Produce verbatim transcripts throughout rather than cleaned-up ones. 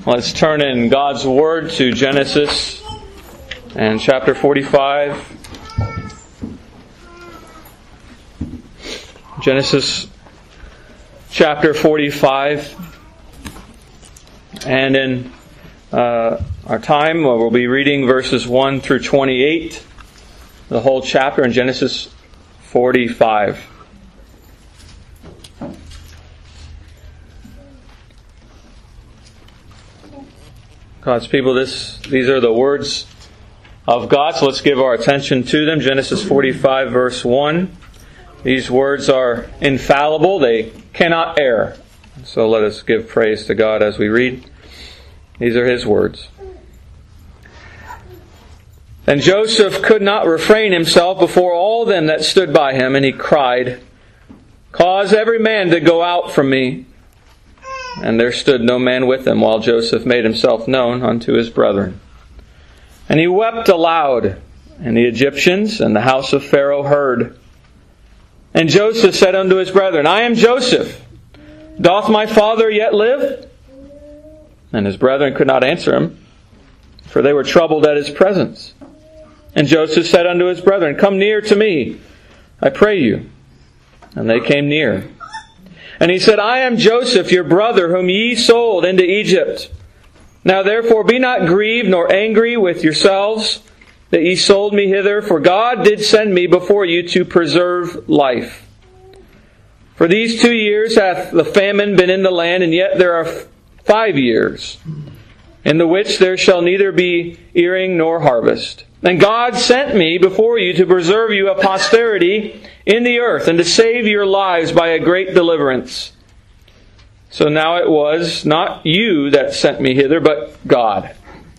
Let's turn in God's Word to Genesis and chapter forty-five. Genesis chapter forty-five. And in uh, our time, we'll be reading verses one through twenty-eight. The whole chapter in Genesis forty-five. God's people, this these are the words of God, so let's give our attention to them. Genesis forty-five, verse one. These words are infallible, they cannot err. So let us give praise to God as we read. These are His words. And Joseph could not refrain himself before all them that stood by him, and he cried, "Cause every man to go out from me." And there stood no man with him, while Joseph made himself known unto his brethren. And he wept aloud, and the Egyptians and the house of Pharaoh heard. And Joseph said unto his brethren, "I am Joseph. Doth my father yet live?" And his brethren could not answer him, for they were troubled at his presence. And Joseph said unto his brethren, "Come near to me, I pray you." And they came near. And he said, "I am Joseph, your brother, whom ye sold into Egypt. Now therefore be not grieved nor angry with yourselves that ye sold me hither, for God did send me before you to preserve life. For these two years hath the famine been in the land, and yet there are five years, in the which there shall neither be earing nor harvest. And God sent me before you to preserve you a posterity in the earth, and to save your lives by a great deliverance. So now it was not you that sent me hither, but God.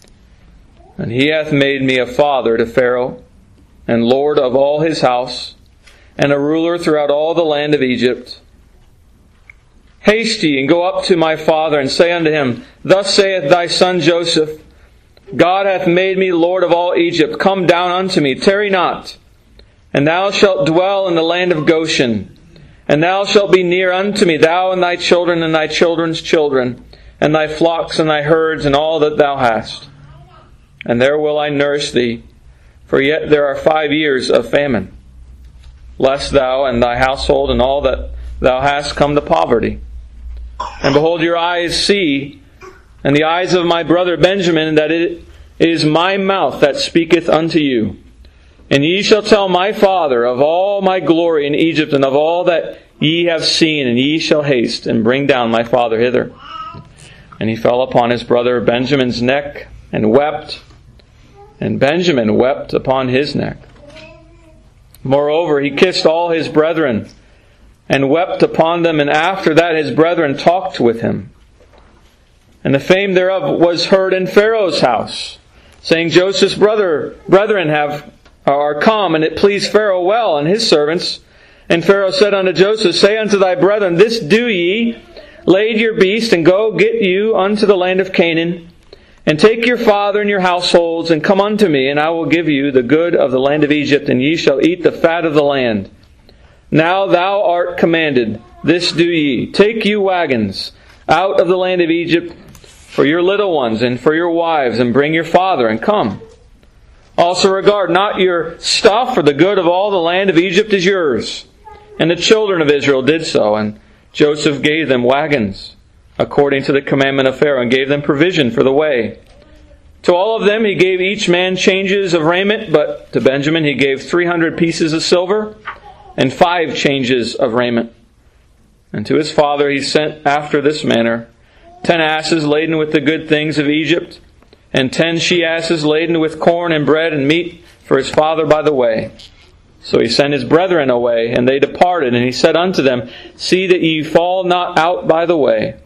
And He hath made me a father to Pharaoh, and Lord of all his house, and a ruler throughout all the land of Egypt. Haste ye, and go up to my father, and say unto him, Thus saith thy son Joseph, God hath made me Lord of all Egypt. Come down unto me, tarry not. And thou shalt dwell in the land of Goshen. And thou shalt be near unto me, thou and thy children and thy children's children, and thy flocks and thy herds, and all that thou hast. And there will I nourish thee, for yet there are five years of famine, lest thou and thy household and all that thou hast come to poverty. And behold, your eyes see, and the eyes of my brother Benjamin, that it is my mouth that speaketh unto you. And ye shall tell my father of all my glory in Egypt, and of all that ye have seen, and ye shall haste and bring down my father hither. And he fell upon his brother Benjamin's neck, and wept, and Benjamin wept upon his neck. Moreover, he kissed all his brethren, and wept upon them, and after that his brethren talked with him. And the fame thereof was heard in Pharaoh's house, saying, Joseph's brother, brethren have are come, and it pleased Pharaoh well, and his servants. And Pharaoh said unto Joseph, Say unto thy brethren, This do ye, lade your beast, and go get you unto the land of Canaan, and take your father and your households, and come unto me, and I will give you the good of the land of Egypt, and ye shall eat the fat of the land. Now thou art commanded, this do ye, take you wagons out of the land of Egypt for your little ones and for your wives, and bring your father, and come. Also regard not your stuff, for the good of all the land of Egypt is yours. And the children of Israel did so, and Joseph gave them wagons, according to the commandment of Pharaoh, and gave them provision for the way. To all of them he gave each man changes of raiment, but to Benjamin he gave three hundred pieces of silver, and five changes of raiment. And to his father he sent after this manner, ten asses laden with the good things of Egypt, and ten she-asses laden with corn and bread and meat for his father by the way. So he sent his brethren away, and they departed, and he said unto them, See that ye fall not out by the way.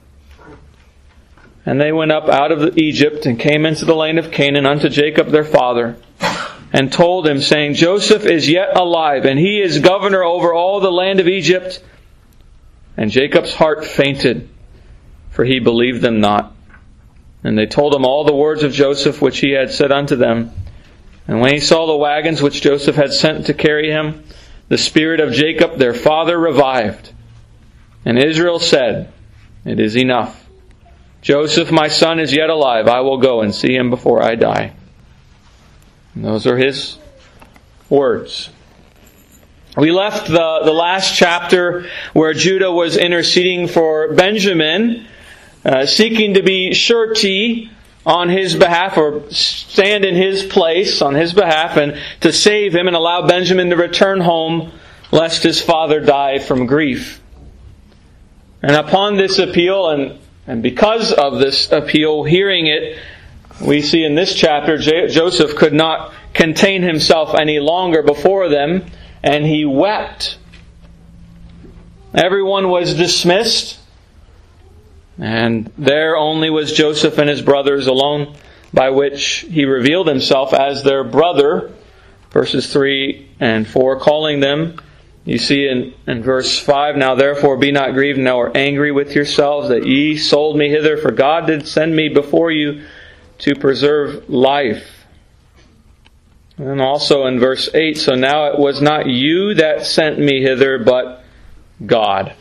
And they went up out of Egypt, and came into the land of Canaan unto Jacob their father, and told him, saying, Joseph is yet alive, and he is governor over all the land of Egypt. And Jacob's heart fainted, for he believed them not. And they told him all the words of Joseph which he had said unto them. And when he saw the wagons which Joseph had sent to carry him, the spirit of Jacob their father revived. And Israel said, It is enough. Joseph, my son, is yet alive. I will go and see him before I die. And those are his words. We left the, the last chapter where Judah was interceding for Benjamin, uh, seeking to be surety on his behalf, or stand in his place on his behalf, and to save him and allow Benjamin to return home, lest his father die from grief. And upon this appeal, and, and because of this appeal, hearing it, we see in this chapter, J- Joseph could not contain himself any longer before them, and he wept. Everyone was dismissed, and there only was Joseph and his brothers alone, by which he revealed himself as their brother. Verses three and four, calling them, you see in, in verse five, now therefore be not grieved, nor angry with yourselves, that ye sold me hither, for God did send me before you to preserve life. And also in verse eight, so now it was not you that sent me hither, but God.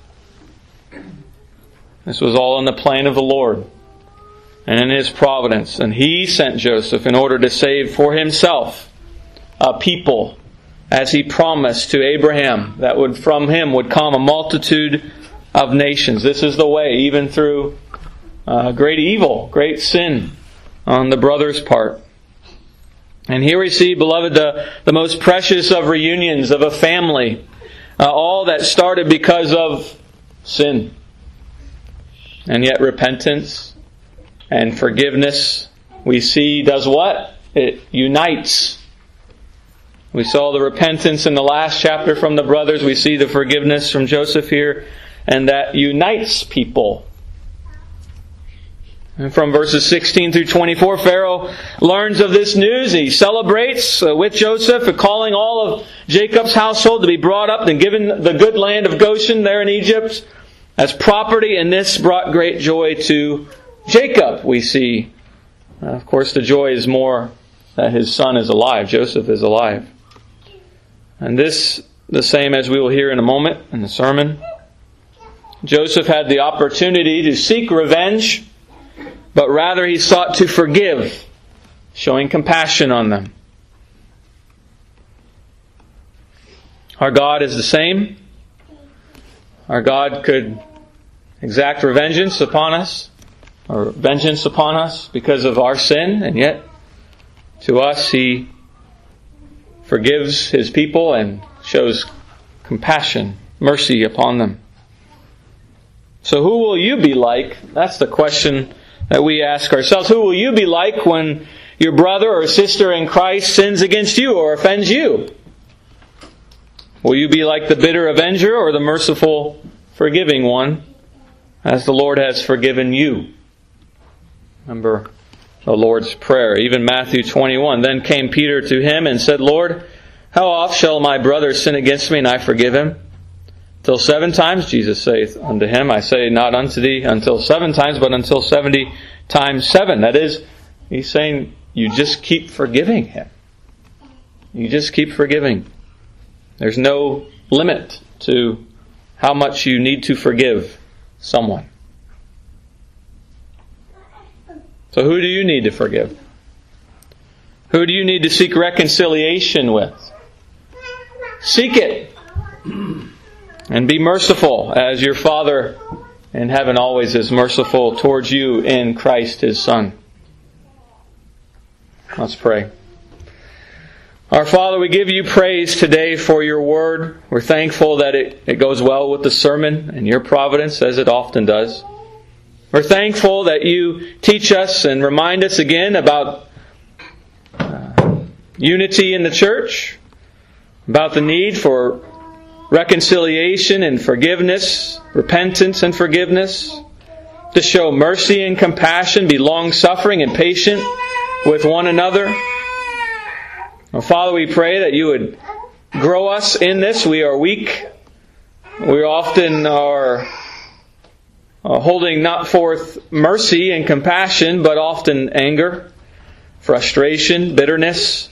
This was all in the plan of the Lord and in His providence. And He sent Joseph in order to save for Himself a people, as He promised to Abraham, that would from him would come a multitude of nations. This is the way, even through uh, great evil, great sin on the brother's part. And here we see, beloved, the, the most precious of reunions of a family. Uh, all that started because of sin. And yet repentance and forgiveness, we see, does what? It unites. We saw the repentance in the last chapter from the brothers. We see the forgiveness from Joseph here. And that unites people. And from verses sixteen through twenty-four, Pharaoh learns of this news. He celebrates with Joseph, calling all of Jacob's household to be brought up and given the good land of Goshen there in Egypt as property. And this brought great joy to Jacob, we see. Of course, the joy is more that his son is alive. Joseph is alive. And this, the same as we will hear in a moment in the sermon. Joseph had the opportunity to seek revenge, but rather he sought to forgive, showing compassion on them. Our God is the same. Our God could exact vengeance upon us, or vengeance upon us because of our sin, and yet to us He forgives His people and shows compassion, mercy upon them. So who will you be like? That's the question that we ask ourselves. Who will you be like when your brother or sister in Christ sins against you or offends you? Will you be like the bitter avenger or the merciful, forgiving one, as the Lord has forgiven you? Remember the Lord's Prayer, even Matthew twenty-one. Then came Peter to him and said, Lord, how oft shall my brother sin against me and I forgive him? Till seven times, Jesus saith unto him, I say not unto thee until seven times, but until seventy times seven. That is, He's saying you just keep forgiving him. You just keep forgiving. There's no limit to how much you need to forgive someone. So who do you need to forgive? Who do you need to seek reconciliation with? Seek it. And be merciful, as your Father in heaven always is merciful towards you in Christ His Son. Let's pray. Our Father, we give You praise today for Your Word. We're thankful that it, it goes well with the sermon and Your providence, as it often does. We're thankful that You teach us and remind us again about uh, unity in the church, about the need for reconciliation and forgiveness, repentance and forgiveness, to show mercy and compassion, be long-suffering and patient with one another. Well, Father, we pray that You would grow us in this. We are weak. We often are uh, holding not forth mercy and compassion, but often anger, frustration, bitterness.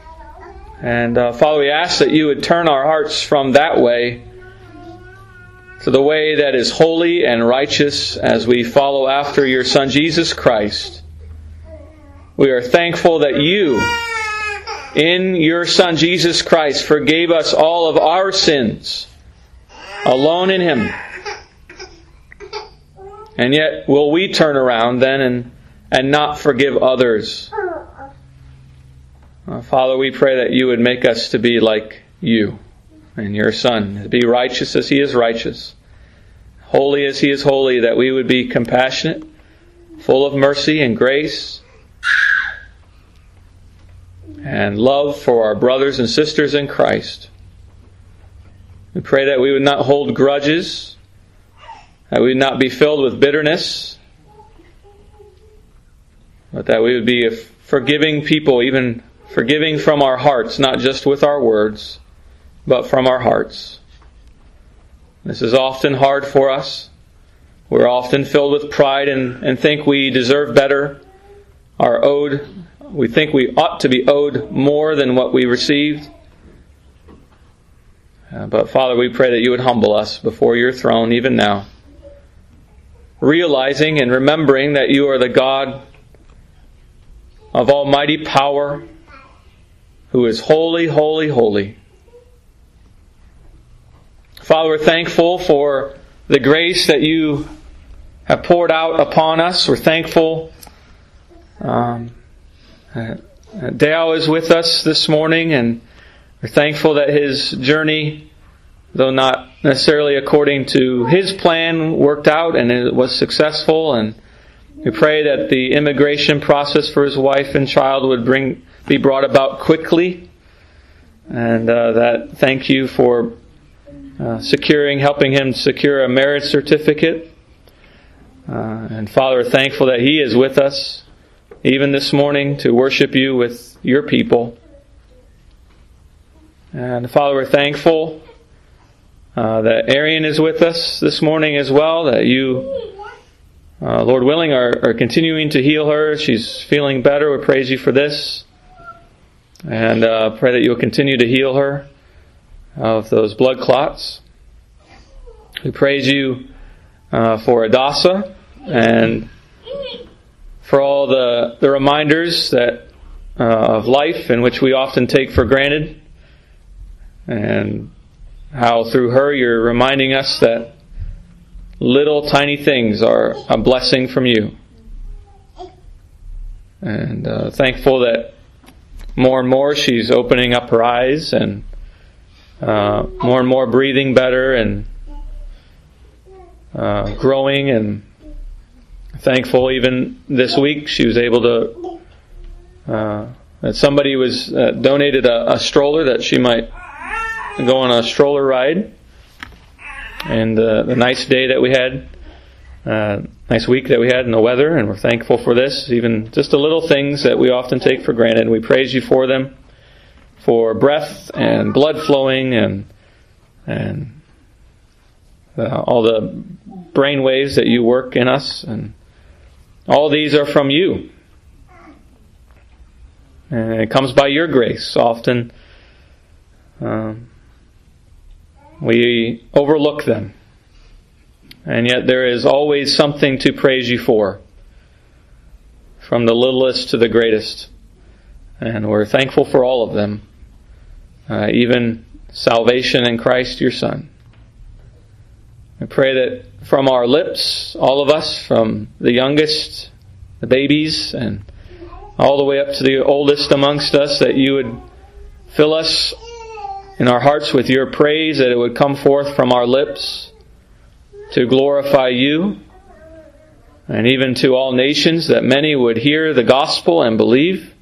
And uh, Father, we ask that You would turn our hearts from that way to the way that is holy and righteous as we follow after your Son Jesus Christ. We are thankful that you, in your Son Jesus Christ, forgave us all of our sins, alone in Him. And yet, will we turn around then and, and not forgive others? Uh, Father, we pray that you would make us to be like you and your Son, to be righteous as He is righteous, holy as He is holy, that we would be compassionate, full of mercy and grace, and love for our brothers and sisters in Christ. We pray that we would not hold grudges, that we would not be filled with bitterness, but that we would be a forgiving people, even forgiving from our hearts, not just with our words, but from our hearts. This is often hard for us. We're often filled with pride and, and think we deserve better, are owed, we think we ought to be owed more than what we received. Uh, but Father, we pray that you would humble us before your throne even now, realizing and remembering that you are the God of almighty power, who is holy, holy, holy. Father, we're thankful for the grace that you have poured out upon us. We're thankful um, that Dale is with us this morning, and we're thankful that his journey, though not necessarily according to his plan, worked out and it was successful. And we pray that the immigration process for his wife and child would bring be brought about quickly, and uh, that thank you for uh, securing, helping him secure a marriage certificate. Uh, and Father, we're thankful that he is with us even this morning to worship you with your people. And Father, we're thankful uh, that Arian is with us this morning as well, that you, uh, Lord willing, are, are continuing to heal her. She's feeling better. We praise you for this. And uh, pray that you'll continue to heal her of those blood clots. We praise you uh, for Adasa and for all the, the reminders that uh, of life in which we often take for granted, and how through her you're reminding us that little tiny things are a blessing from you. And uh, thankful that more and more she's opening up her eyes, and uh, more and more breathing better, and uh, growing. And thankful even this week she was able to, uh, that somebody was uh, donated a, a stroller that she might go on a stroller ride. And uh, the nice day that we had, uh, nice week that we had in the weather, and we're thankful for this. Even just the little things that we often take for granted, and we praise you for them, for breath and blood flowing, and and uh, all the brain waves that you work in us, and all these are from you, and it comes by your grace. Often um, we overlook them. And yet there is always something to praise you for, from the littlest to the greatest. And we're thankful for all of them, uh, even salvation in Christ your Son. I pray that from our lips, all of us, from the youngest, the babies, and all the way up to the oldest amongst us, that you would fill us in our hearts with your praise, that it would come forth from our lips to glorify you, and even to all nations, that many would hear the gospel and believe.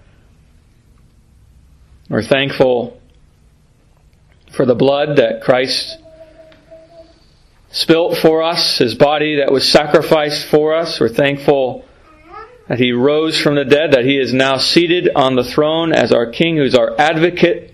We're thankful for the blood that Christ spilt for us, His body that was sacrificed for us. We're thankful that He rose from the dead, that He is now seated on the throne as our King, who's our advocate,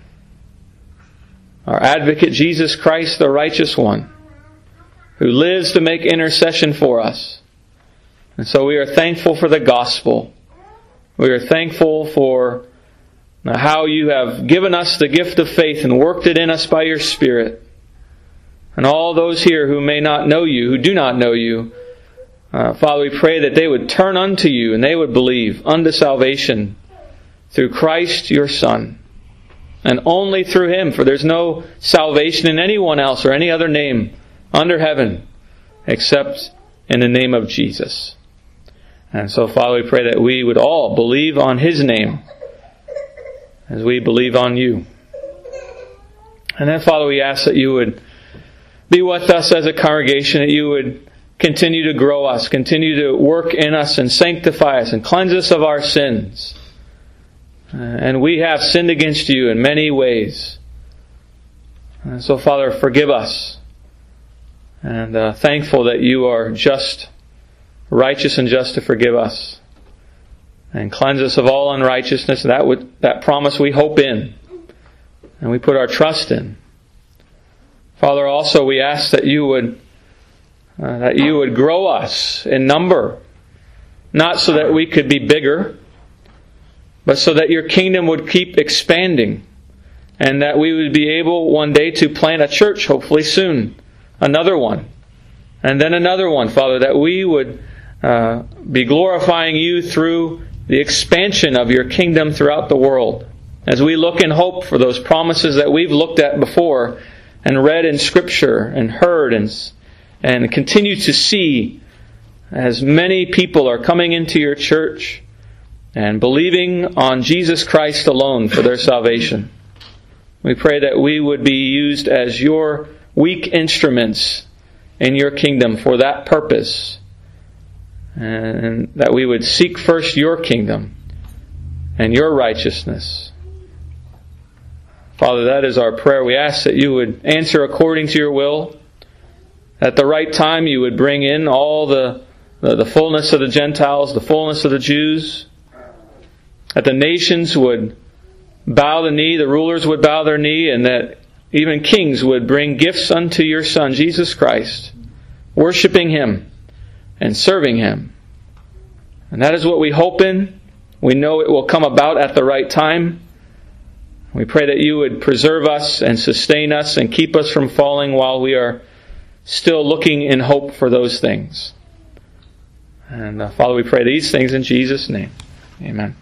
our advocate Jesus Christ, the righteous one, who lives to make intercession for us. And so we are thankful for the gospel. We are thankful for how you have given us the gift of faith and worked it in us by your Spirit. And all those here who may not know you, who do not know you, uh, Father, we pray that they would turn unto you and they would believe unto salvation through Christ your Son. And only through Him, for there's no salvation in anyone else or any other name under heaven except in the name of Jesus. And so, Father, we pray that we would all believe on His name as we believe on you. And then, Father, we ask that you would be with us as a congregation, that you would continue to grow us, continue to work in us and sanctify us and cleanse us of our sins. Uh, and we have sinned against you in many ways. And so, Father, forgive us. And uh, thankful that you are just, righteous and just to forgive us. And cleanse us of all unrighteousness. That would, that promise we hope in. And we put our trust in. Father, also we ask that you would uh, that you would grow us in number. Not so that we could be bigger, but so that your kingdom would keep expanding, and that we would be able one day to plant a church, hopefully soon, another one, and then another one, Father, that we would uh, be glorifying you through the expansion of your kingdom throughout the world. As we look and hope for those promises that we've looked at before and read in Scripture and heard and, and continue to see as many people are coming into your church and believing on Jesus Christ alone for their salvation. We pray that we would be used as your weak instruments in your kingdom for that purpose, and that we would seek first your kingdom and your righteousness. Father, that is our prayer. We ask that you would answer according to your will. At the right time you would bring in all the, the, the fullness of the Gentiles, the fullness of the Jews. That the nations would bow the knee, the rulers would bow their knee, and that even kings would bring gifts unto your Son, Jesus Christ, worshiping Him and serving Him. And that is what we hope in. We know it will come about at the right time. We pray that you would preserve us and sustain us and keep us from falling while we are still looking in hope for those things. And uh, Father, we pray these things in Jesus' name. Amen.